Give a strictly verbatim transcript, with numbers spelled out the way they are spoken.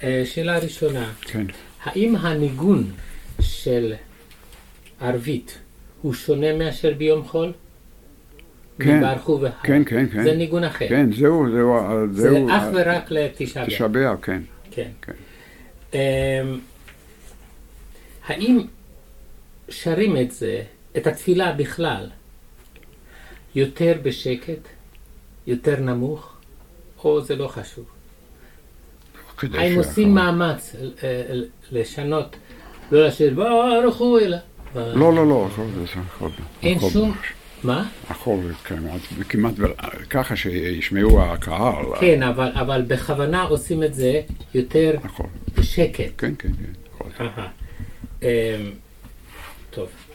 שאלה ראשונה. כן. האם הניגון של ערבית הוא שונה מאשר ביום חול? כן, מברכו והר. כן, כן, כן. זה ניגון אחר. כן, זהו, זהו. זה זהו, אך ורק לתשעה באב. תשעה באב, כן. כן. כן. Um, האם שרים את זה, את התפילה בכלל, יותר בשקט, יותר נמוך, או זה לא חשוב? האם עושים מאמץ לשנות, לא לשיר ברכו אלא? לא, לא, לא. אין שום... מה? הכל כמעט ככה שישמעו הקהל. כן, אבל בכוונה עושים את זה יותר בשקט. כן, כן, כן. טוב.